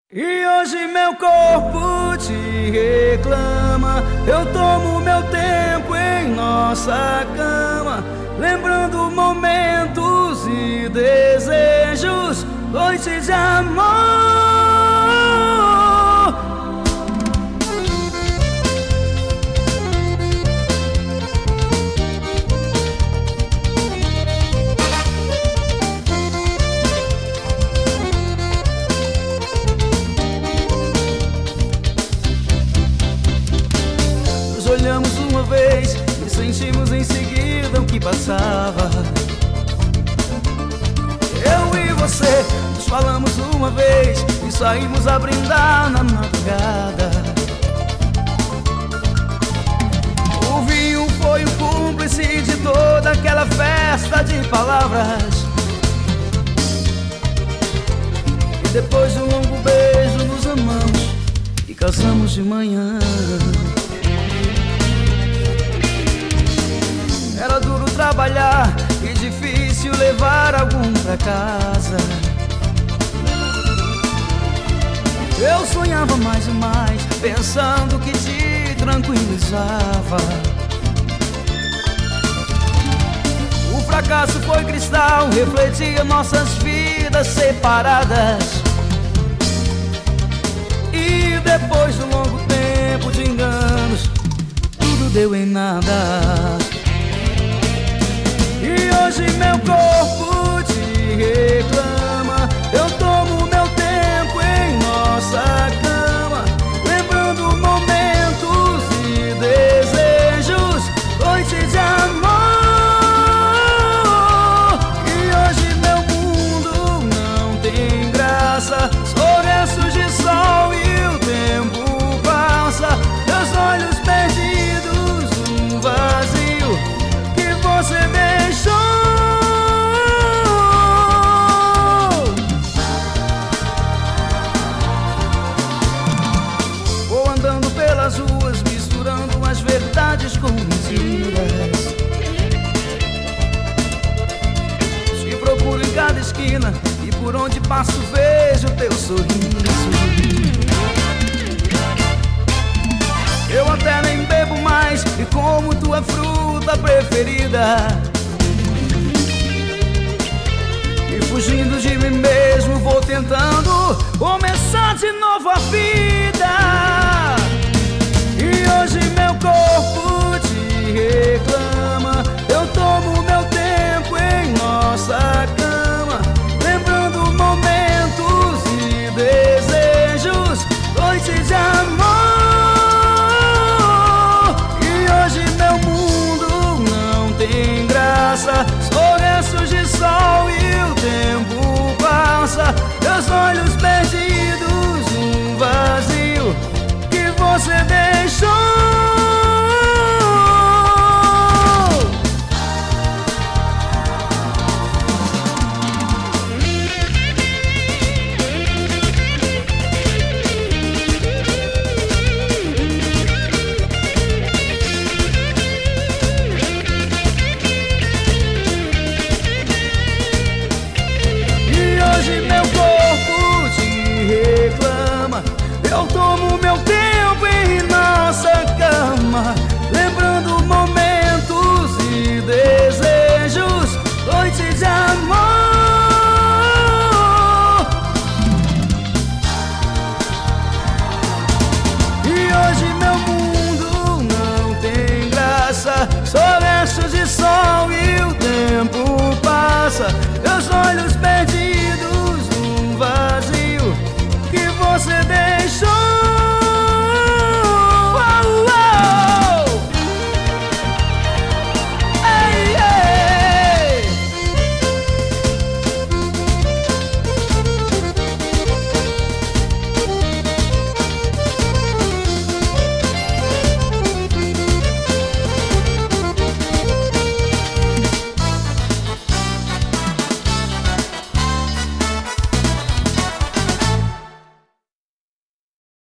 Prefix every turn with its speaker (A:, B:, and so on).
A: E hoje meu corpo te reclama. Eu tomo meu tempo em nossa cama, lembrando momentos e desejos, noites de amor. Olhamos uma vez e sentimos em seguida o que passava. Eu e você nos falamos uma vez e saímos a brindar na madrugada. O vinho foi o cúmplice de toda aquela festa de palavras. E depois de um longo beijo nos amamos e casamos de manhã. Era duro trabalhar e difícil levar algum pra casa. Eu sonhava mais e mais, pensando que te tranquilizava. O fracasso foi cristal, refletia nossas vidas separadas. E depois de um longo tempo de enganos, tudo deu em nada. E hoje meu corpo te reclama. Eu tomo meu tempo em nossa cama, lembrando momentos e desejos, noites de amor. E hoje meu mundo não tem graça, sou restos de sol e o tempo passa. Meus olhos perdidos, um vazio que você deixou. Vou andando pelas ruas, misturando as verdades com mentiras. Te procuro em cada esquina e por onde passo vejo teu sorriso. Eu até nem bebo mais e como tua fruta preferida. E fugindo de mim mesmo vou tentando começar de novo a vida. E hoje meu corpo te reclama. Eu tomo meu tempo em nossa cama, lembrando momentos e desejos, noites de amor. Sou restos de sol e o tempo passa. Meus olhos perdidos, um vazio que você deixou. Eu tomo meu tempo em nossa cama, lembrando momentos e desejos, noites de amor. E hoje meu mundo não tem graça, só restos de sol e o tempo passa. Meus olhos